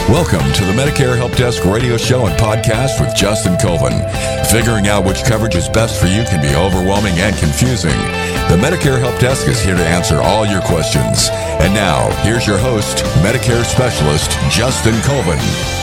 Welcome to the Medicare Help Desk radio show and podcast with Justin Colvin. Figuring out which coverage is best for you can be overwhelming and confusing. The Medicare Help Desk is here to answer all your questions. And now, here's your host, Medicare specialist, Justin Colvin.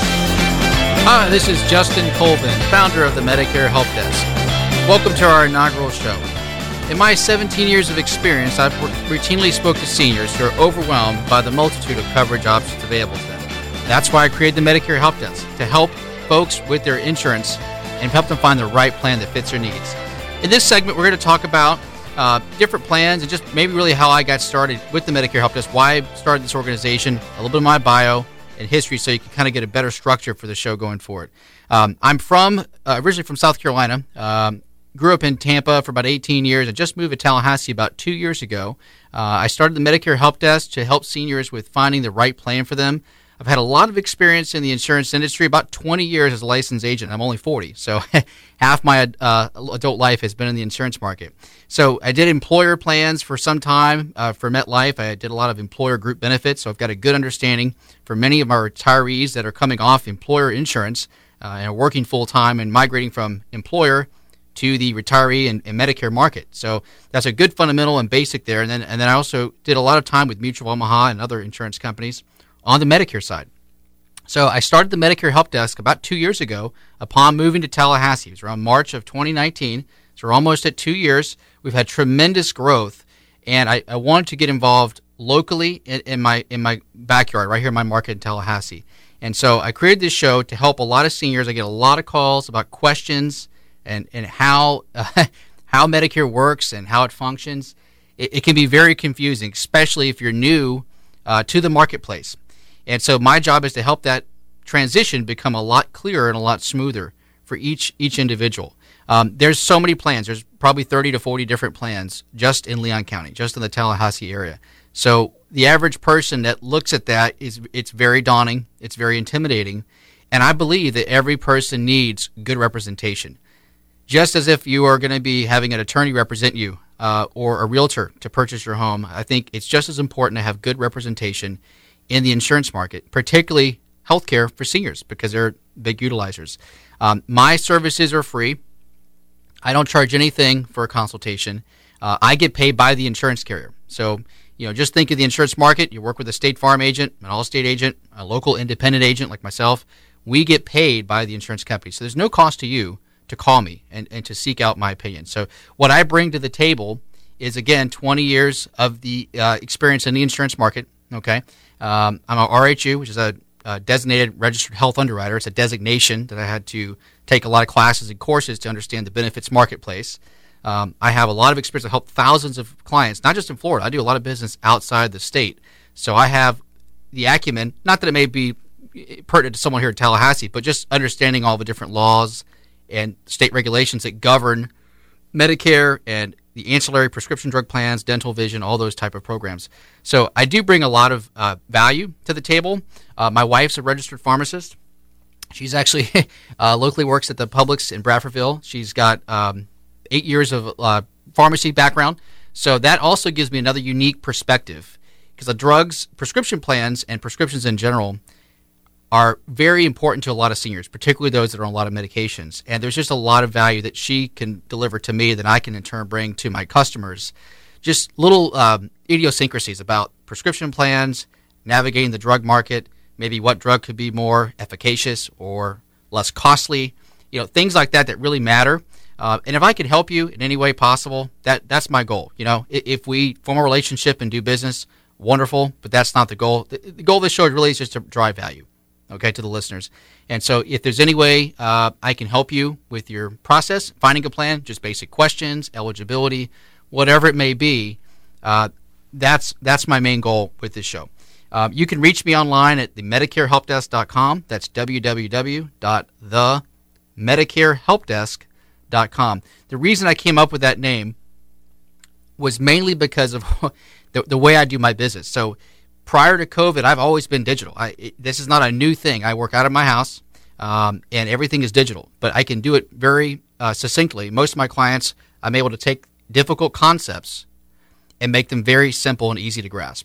Hi, this is Justin Colvin, founder of the Medicare Help Desk. Welcome to our inaugural show. In my 17 years of experience, I've routinely spoke to seniors who are overwhelmed by the multitude of coverage options available to them. That's why I created the Medicare Help Desk, to help folks with their insurance and help them find the right plan that fits their needs. In this segment, we're going to talk about different plans and just maybe really how I got started with the Medicare Help Desk, why I started this organization, a little bit of my bio and history so you can kind of get a better structure for the show going forward. I'm originally from South Carolina. Grew up in Tampa for about 18 years. I just moved to Tallahassee about 2 years ago. I started the Medicare Help Desk to help seniors with finding the right plan for them. I've had a lot of experience in the insurance industry, about 20 years as a licensed agent. I'm only 40, so half my adult life has been in the insurance market. So I did employer plans for some time for MetLife. I did a lot of employer group benefits, so I've got a good understanding for many of our retirees that are coming off employer insurance and are working full-time and migrating from employer to the retiree and Medicare market. So that's a good fundamental and basic there. And then I also did a lot of time with Mutual Omaha and other insurance companies on the Medicare side. So I started the Medicare Help Desk about 2 years ago upon moving to Tallahassee. It was around March of 2019. So we're almost at 2 years. We've had tremendous growth, and I wanted to get involved locally in my backyard, right here in my market in Tallahassee. And so I created this show to help a lot of seniors. I get a lot of calls about questions and how how Medicare works and how it functions. It can be very confusing, especially if you're new to the marketplace. And so my job is to help that transition become a lot clearer and a lot smoother for each individual. There's so many plans. There's probably 30 to 40 different plans just in Leon County, just in the Tallahassee area. So the average person that looks at that, it's very daunting. It's very intimidating. And I believe that every person needs good representation. Just as if you are going to be having an attorney represent you or a realtor to purchase your home, I think it's just as important to have good representation in the insurance market, particularly healthcare for seniors because they're big utilizers. My services are free. I don't charge anything for a consultation. I get paid by the insurance carrier. So, just think of the insurance market. You work with a State Farm agent, an Allstate agent, a local independent agent like myself. We get paid by the insurance company. So there's no cost to you to call me and to seek out my opinion. So what I bring to the table is, again, 20 years of the experience in the insurance market. Okay, I'm a RHU, which is a designated registered health underwriter. It's a designation that I had to take a lot of classes and courses to understand the benefits marketplace. I have a lot of experience. I help thousands of clients, not just in Florida. I do a lot of business outside the state. So I have the acumen, not that it may be pertinent to someone here in Tallahassee, but just understanding all the different laws and state regulations that govern Medicare and the ancillary prescription drug plans, dental, vision, all those type of programs. So I do bring a lot of value to the table. My wife's a registered pharmacist. She's actually locally works at the Publix in Bradfordville. She's got 8 years of pharmacy background. So that also gives me another unique perspective because the drugs, prescription plans, and prescriptions in general are very important to a lot of seniors, particularly those that are on a lot of medications. And there's just a lot of value that she can deliver to me that I can in turn bring to my customers. Just little idiosyncrasies about prescription plans, navigating the drug market, maybe what drug could be more efficacious or less costly, things like that really matter. And if I can help you in any way possible, that's my goal. If we form a relationship and do business, wonderful, but that's not the goal. The goal of this show really is just to drive value. Okay, to the listeners. And so if there's any way I can help you with your process, finding a plan, just basic questions, eligibility, whatever it may be, that's my main goal with this show. You can reach me online at themedicarehelpdesk.com. That's www.themedicarehelpdesk.com. The reason I came up with that name was mainly because of the way I do my business. So prior to COVID, I've always been digital. This is not a new thing. I work out of my house, and everything is digital. But I can do it very succinctly. Most of my clients, I'm able to take difficult concepts and make them very simple and easy to grasp.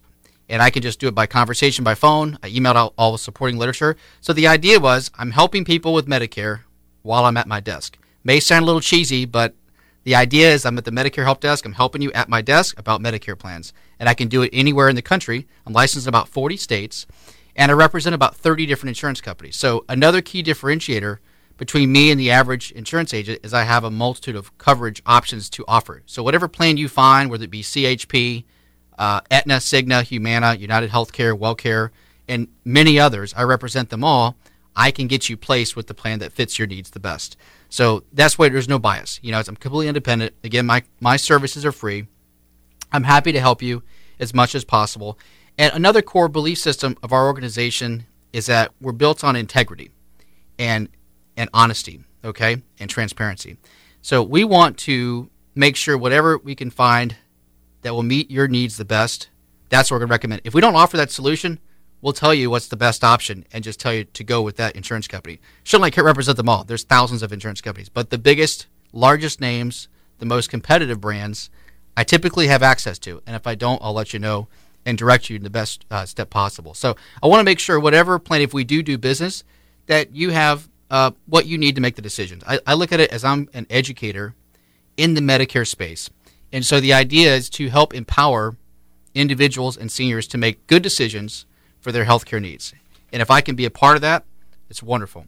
and I can just do it by conversation by phone. I emailed out all the supporting literature. So the idea was I'm helping people with Medicare while I'm at my desk. May sound a little cheesy, but the idea is I'm at the Medicare Help Desk. I'm helping you at my desk about Medicare plans, and I can do it anywhere in the country. I'm licensed in about 40 states, and I represent about 30 different insurance companies. So another key differentiator between me and the average insurance agent is I have a multitude of coverage options to offer. So whatever plan you find, whether it be CHP, Aetna, Cigna, Humana, United Healthcare, WellCare, and many others, I represent them all. I can get you placed with the plan that fits your needs the best. So that's why there's no bias. I'm completely independent. Again, my services are free. I'm happy to help you as much as possible. And another core belief system of our organization is that we're built on integrity and honesty, okay, and transparency. So we want to make sure whatever we can find that will meet your needs the best, that's what we're going to recommend. If we don't offer that solution, we'll tell you what's the best option and just tell you to go with that insurance company. Certainly I can't represent them all. There's thousands of insurance companies. But the biggest, largest names, the most competitive brands, I typically have access to. And if I don't, I'll let you know and direct you in the best step possible. So I want to make sure whatever plan, if we do business, that you have what you need to make the decisions. I look at it as I'm an educator in the Medicare space. And so the idea is to help empower individuals and seniors to make good decisions for their healthcare needs. And if I can be a part of that, it's wonderful.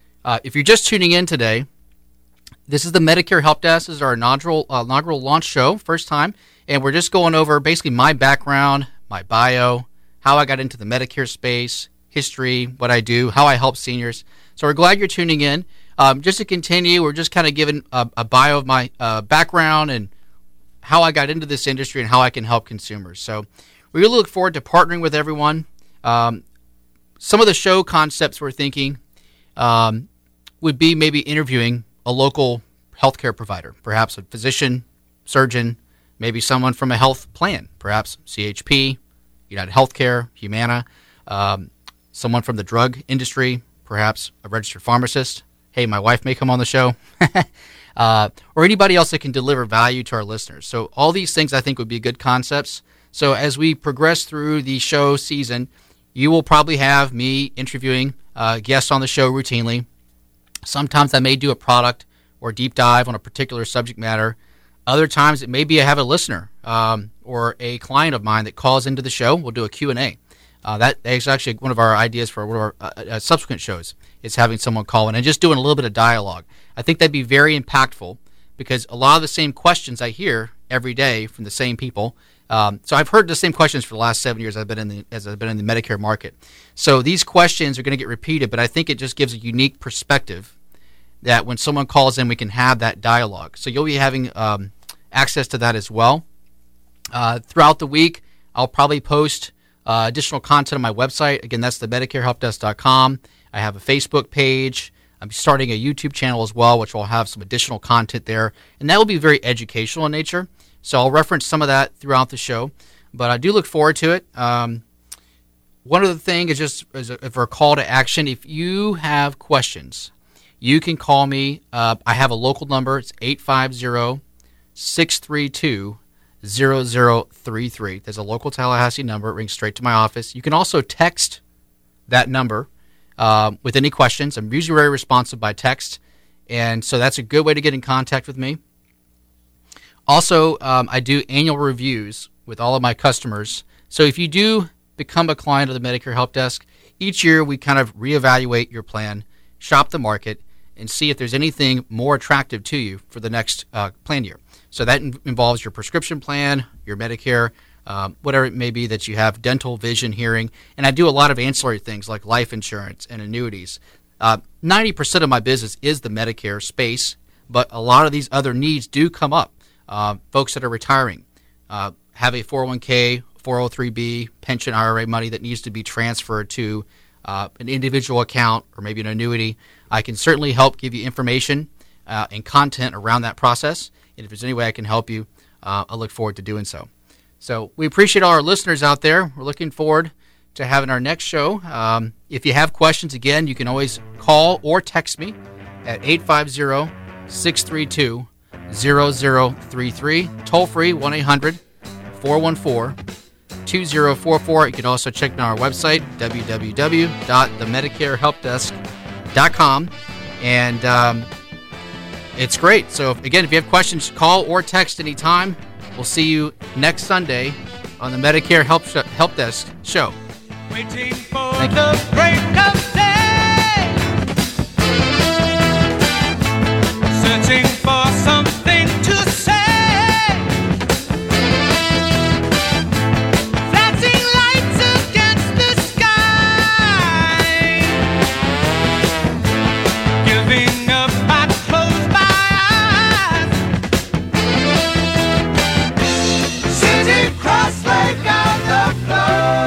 If you're just tuning in today, this is the Medicare Help Desk. This is our inaugural launch show, first time. And we're just going over basically my background, my bio, how I got into the Medicare space, history, what I do, how I help seniors. So we're glad you're tuning in. Just to continue, we're just kind of giving a bio of my background and how I got into this industry and how I can help consumers. So we really look forward to partnering with everyone. Some of the show concepts we're thinking would be maybe interviewing a local healthcare provider, perhaps a physician, surgeon, maybe someone from a health plan, perhaps CHP, United Healthcare, Humana, someone from the drug industry, perhaps a registered pharmacist. Hey, my wife may come on the show. Or anybody else that can deliver value to our listeners. So all these things I think would be good concepts. So as we progress through the show season, you will probably have me interviewing guests on the show routinely. Sometimes I may do a product or deep dive on a particular subject matter. Other times it may be I have a listener or a client of mine that calls into the show. We'll do a Q&A. That is actually one of our ideas for one of our subsequent shows, is having someone call in and just doing a little bit of dialogue. I think that'd be very impactful because a lot of the same questions I hear every day from the same people. So I've heard the same questions for the last 7 years I've been in the Medicare market. So these questions are going to get repeated, but I think it just gives a unique perspective that when someone calls in, we can have that dialogue. So you'll be having access to that as well. Throughout the week, I'll probably post additional content on my website. Again, that's the MedicareHelpDesk.com. I have a Facebook page. I'm starting a YouTube channel as well, which will have some additional content there. And that will be very educational in nature. So I'll reference some of that throughout the show. But I do look forward to it. One other thing is just for a call to action. If you have questions, you can call me. I have a local number. It's 850-632-0033. There's a local Tallahassee number. It rings straight to my office. You can also text that number with any questions. I'm usually very responsive by text, and so that's a good way to get in contact with me. Also, I do annual reviews with all of my customers. So if you do become a client of the Medicare Help Desk, each year we kind of reevaluate your plan, shop the market, and see if there's anything more attractive to you for the next plan year. So that involves your prescription plan, your Medicare, whatever it may be that you have, dental, vision, hearing. And I do a lot of ancillary things like life insurance and annuities. 90% of my business is the Medicare space, but a lot of these other needs do come up. Folks that are retiring, have a 401k, 403b, pension, IRA money that needs to be transferred to an individual account or maybe an annuity. I can certainly help give you information and content around that process. And if there's any way I can help you, I look forward to doing so. So we appreciate all our listeners out there. We're looking forward to having our next show. If you have questions, again, you can always call or text me at 850-632-0033. Toll free, 1-800-414-2633. 888-878-2044. You can also check out our website, www.themedicarehelpdesk.com. And it's great. So, again, if you have questions, call or text anytime. We'll see you next Sunday on the Medicare Help Desk show. Waiting for the break of day, searching for something to say, flashing lights against the sky, giving up, I close my eyes, sitting cross-legged on the floor.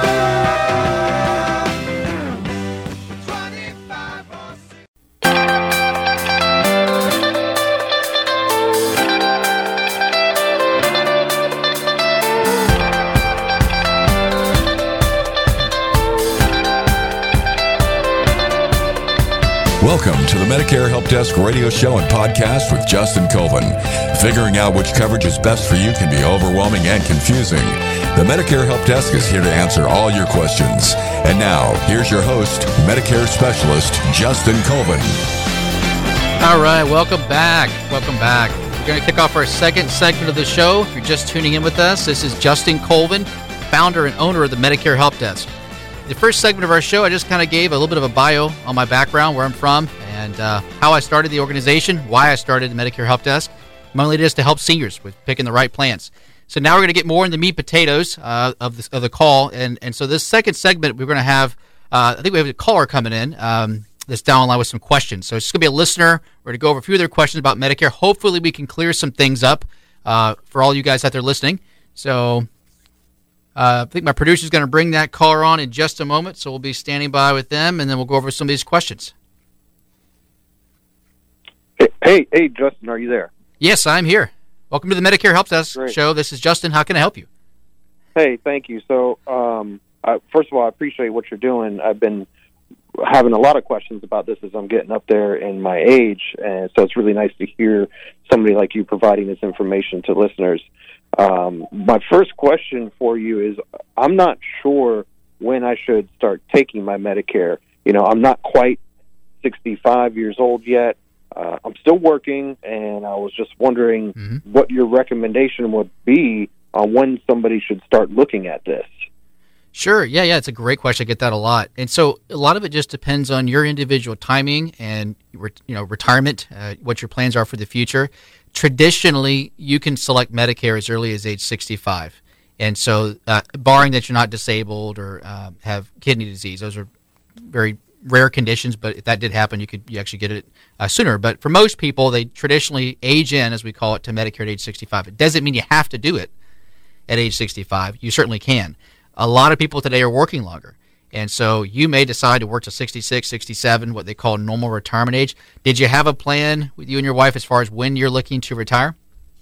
Welcome to the Medicare Help Desk radio show and podcast with Justin Colvin. Figuring out which coverage is best for you can be overwhelming and confusing. The Medicare Help Desk is here to answer all your questions. And now, here's your host, Medicare specialist, Justin Colvin. All right, welcome back. Welcome back. We're going to kick off our second segment of the show. If you're just tuning in with us, this is Justin Colvin, founder and owner of the Medicare Help Desk. The first segment of our show, I just kind of gave a little bit of a bio on my background, where I'm from, and how I started the organization, why I started the Medicare Help Desk. Mainly just to help seniors with picking the right plans. So now we're going to get more into the meat potatoes of the call. And so this second segment, we're going to have, I think we have a caller coming in that's down online with some questions. So it's going to be a listener. We're going to go over a few of their questions about Medicare. Hopefully we can clear some things up for all you guys out there listening. So I think my producer is going to bring that caller on in just a moment, so we'll be standing by with them, and then we'll go over some of these questions. Hey, Justin, are you there? Yes, I'm here. Welcome to the Medicare Help Desk Great. show. This is Justin. How can I help you? Hey, thank you. So, first of all, I appreciate what you're doing. I've been having a lot of questions about this as I'm getting up there in my age, and so it's really nice to hear somebody like you providing this information to listeners. My first question for you is, I'm not sure when I should start taking my Medicare. You know, I'm not quite 65 years old yet. I'm still working, and I was just wondering what your recommendation would be on when somebody should start looking at this. Sure. Yeah, it's a great question. I get that a lot. And so a lot of it just depends on your individual timing and, retirement, what your plans are for the future. Traditionally, you can select Medicare as early as age 65. And so barring that you're not disabled or have kidney disease, those are very rare conditions, but if that did happen, you actually get it sooner. But for most people, they traditionally age in, as we call it, to Medicare at age 65. It doesn't mean you have to do it at age 65. You certainly can. A lot of people today are working longer. And so you may decide to work to 66, 67, what they call normal retirement age. Did you have a plan with you and your wife as far as when you're looking to retire?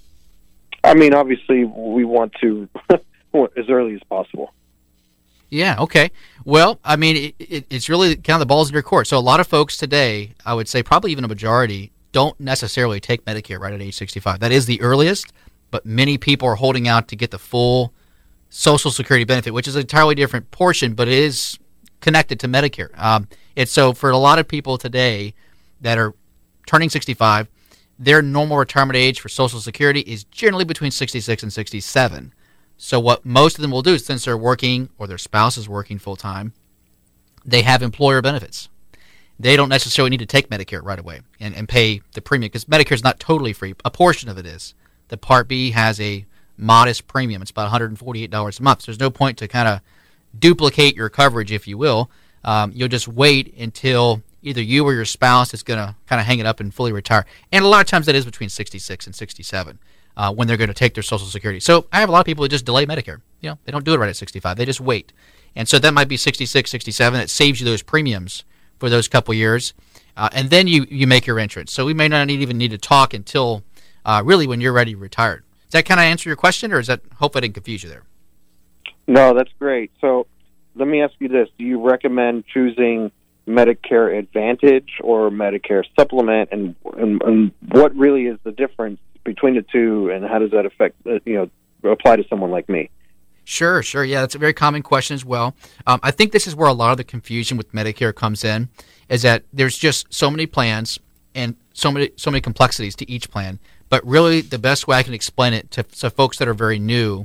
I mean, obviously, we want to as early as possible. Yeah, okay. Well, I mean, it's really kind of the ball's in your court. So a lot of folks today, I would say probably even a majority, don't necessarily take Medicare right at age 65. That is the earliest, but many people are holding out to get the full Social Security benefit, which is an entirely different portion, but it is connected to Medicare. And so for a lot of people today that are turning 65, their normal retirement age for Social Security is generally between 66 and 67. So what most of them will do is, since they're working or their spouse is working full-time, they have employer benefits. They don't necessarily need to take Medicare right away and pay the premium, because Medicare is not totally free. A portion of it is. The Part B has a modest premium. It's about $148 a month. So there's no point to kind of duplicate your coverage, if you will. You'll just wait until either you or your spouse is going to kind of hang it up and fully retire. And a lot of times that is between 66 and 67 when they're going to take their Social Security. So I have a lot of people who just delay Medicare. They don't do it right at 65. They just wait. And so that might be 66, 67. It saves you those premiums for those couple years. And then you make your entrance. So we may not even need to talk until really when you're ready to retire. Does that kind of answer your question, or is that, hope I didn't confuse you there? No, that's great. So let me ask you this. Do you recommend choosing Medicare Advantage or Medicare Supplement, and what really is the difference between the two, and how does that affect, apply to someone like me? Sure. Yeah, that's a very common question as well. I think this is where a lot of the confusion with Medicare comes in, is that there's just so many plans and so many complexities to each plan. But really, the best way I can explain it to folks that are very new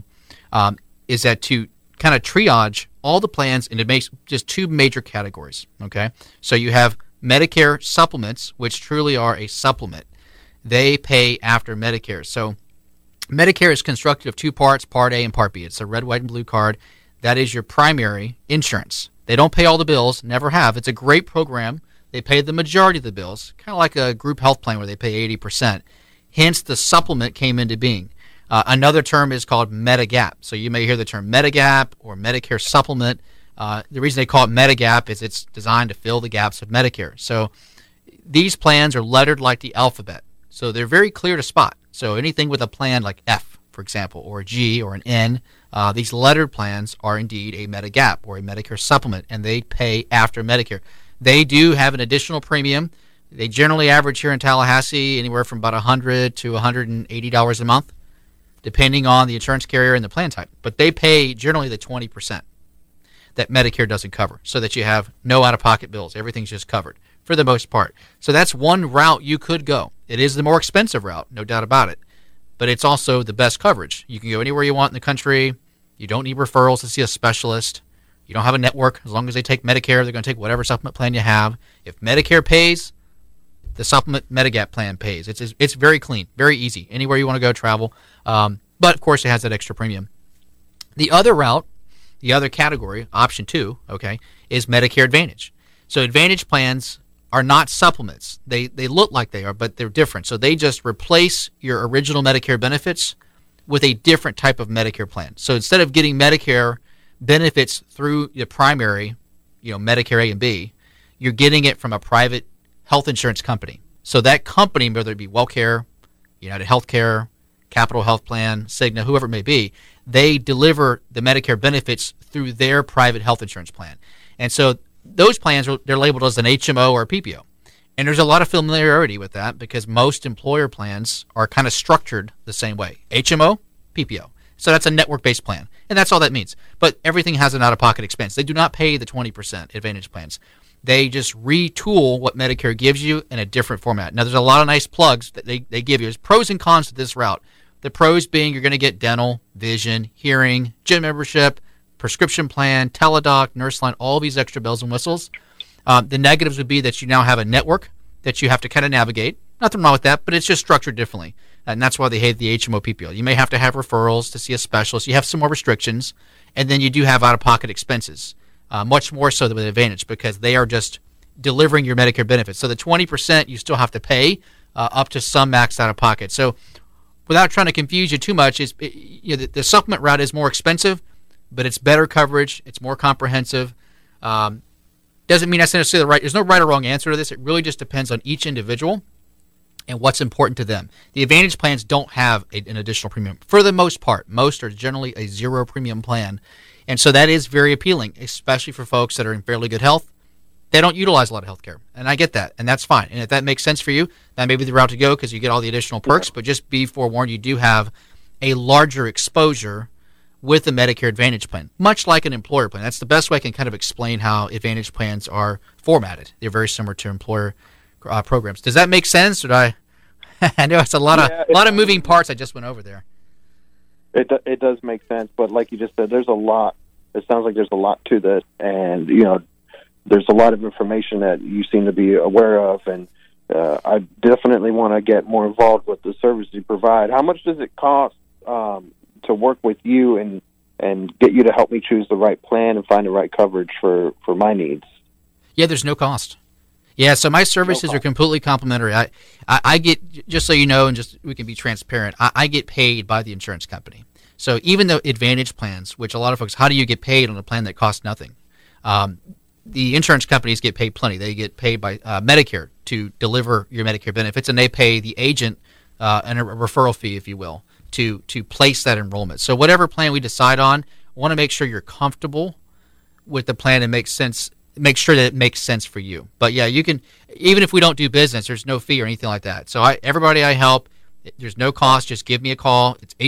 is that to kind of triage all the plans into just two major categories. Okay, so you have Medicare supplements, which truly are a supplement. They pay after Medicare. So Medicare is constructed of two parts, Part A and Part B. It's a red, white, and blue card. That is your primary insurance. They don't pay all the bills, never have. It's a great program. They pay the majority of the bills, kind of like a group health plan where they pay 80%. Hence, the supplement came into being. Another term is called Medigap. So you may hear the term Medigap or Medicare supplement. The reason they call it Medigap is it's designed to fill the gaps of Medicare. So these plans are lettered like the alphabet. So they're very clear to spot. So anything with a plan like F, for example, or a G or an N, these lettered plans are indeed a Medigap or a Medicare supplement, and they pay after Medicare. They do have an additional premium. They generally average here in Tallahassee anywhere from about $100 to $180 a month, depending on the insurance carrier and the plan type. But they pay generally the 20% that Medicare doesn't cover, so that you have no out-of-pocket bills. Everything's just covered for the most part. So that's one route you could go. It is the more expensive route, no doubt about it, but it's also the best coverage. You can go anywhere you want in the country. You don't need referrals to see a specialist. You don't have a network. As long as they take Medicare, they're going to take whatever supplement plan you have. If Medicare pays, the supplement Medigap plan pays. It's very clean, very easy. Anywhere you want to go, travel. But, of course, it has that extra premium. The other route, the other category, option 2, okay, is Medicare Advantage. So Advantage plans are not supplements. They look like they are, but they're different. So they just replace your original Medicare benefits with a different type of Medicare plan. So instead of getting Medicare benefits through the primary, Medicare A and B, you're getting it from a private health insurance company. So that company, whether it be WellCare, United Healthcare, Capital Health Plan, Cigna, whoever it may be, they deliver the Medicare benefits through their private health insurance plan. And so those plans, they're labeled as an HMO or a PPO. And there's a lot of familiarity with that because most employer plans are kind of structured the same way. HMO, PPO. So that's a network-based plan. And that's all that means. But everything has an out-of-pocket expense. They do not pay the 20% Advantage plans. They just retool what Medicare gives you in a different format. Now, there's a lot of nice plugs that they give you. There's pros and cons to this route. The pros being you're going to get dental, vision, hearing, gym membership, prescription plan, Teladoc, Nurseline, all these extra bells and whistles. The negatives would be that you now have a network that you have to kind of navigate. Nothing wrong with that, but it's just structured differently. And that's why they hate the HMO PPO. You may have to have referrals to see a specialist. You have some more restrictions. And then you do have out-of-pocket expenses, much more so than with Advantage because they are just delivering your Medicare benefits. So the 20% you still have to pay up to some max out-of-pocket. So without trying to confuse you too much, the supplement route is more expensive, but it's better coverage. It's more comprehensive. Doesn't mean that's necessarily the right. There's no right or wrong answer to this. It really just depends on each individual and what's important to them. The Advantage plans don't have an additional premium for the most part. Most are generally a zero premium plan, and so that is very appealing, especially for folks that are in fairly good health. They don't utilize a lot of health care, and I get that, and that's fine. And if that makes sense for you, that may be the route to go because you get all the additional perks, but just be forewarned, you do have a larger exposure with the Medicare Advantage plan, much like an employer plan. That's the best way I can kind of explain how Advantage plans are formatted. They're very similar to employer programs. Does that make sense? Or I know it's a lot of moving parts I just went over there. It does make sense, but like you just said, there's a lot. It sounds like there's a lot to this, and there's a lot of information that you seem to be aware of, and I definitely want to get more involved with the service you provide. How much does it cost to work with you and get you to help me choose the right plan and find the right coverage for my needs? Yeah, there's no cost. Yeah, so my services are completely complimentary. I get, just so you know, and just we can be transparent, I get paid by the insurance company. So even though Advantage plans, which a lot of folks, how do you get paid on a plan that costs nothing? The insurance companies get paid plenty. They get paid by Medicare to deliver your Medicare benefits, and they pay the agent and a referral fee, if you will, to place that enrollment. So whatever plan we decide on, I want to make sure you're comfortable with the plan and make sure that it makes sense for you. But yeah, you can, even if we don't do business, there's no fee or anything like that. So everybody I help, There's no cost. Just give me a call. It's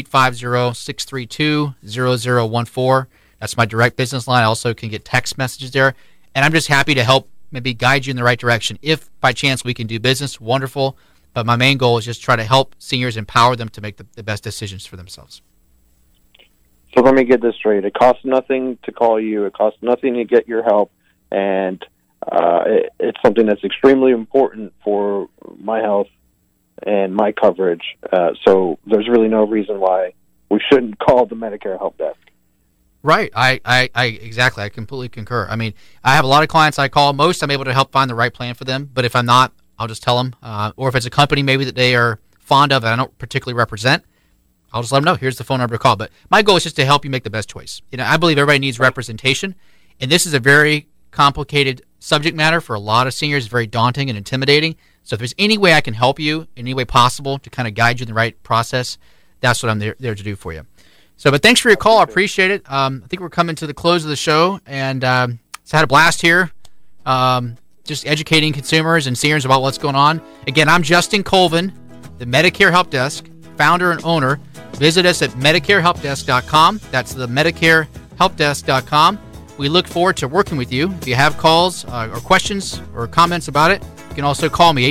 850-632-0014. That's my direct business line. I also can get text messages there. And I'm just happy to help maybe guide you in the right direction. If by chance we can do business, wonderful. But my main goal is just try to help seniors, empower them to make the best decisions for themselves. So let me get this straight. It costs nothing to call you. It costs nothing to get your help. And it's something that's extremely important for my health and my coverage. So there's really no reason why we shouldn't call the Medicare Help Desk. Right. I exactly. I completely concur. I mean, I have a lot of clients I call. Most I'm able to help find the right plan for them. But if I'm not, I'll just tell them. Or if it's a company maybe that they are fond of and I don't particularly represent, I'll just let them know. Here's the phone number to call. But my goal is just to help you make the best choice. I believe everybody needs representation. And this is a very complicated subject matter for a lot of seniors. It's very daunting and intimidating. So if there's any way I can help you, any way possible to kind of guide you in the right process, that's what I'm there to do for you. So, but thanks for your call. I appreciate it. I think we're coming to the close of the show, and so I had a blast here, just educating consumers and seniors about what's going on. Again, I'm Justin Colvin, the Medicare Help Desk, founder and owner. Visit us at MedicareHelpDesk.com. That's the MedicareHelpDesk.com. We look forward to working with you. If you have calls or questions or comments about it, you can also call me,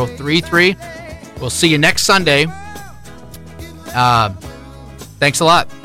850-632-0033. We'll see you next Sunday. Thanks a lot.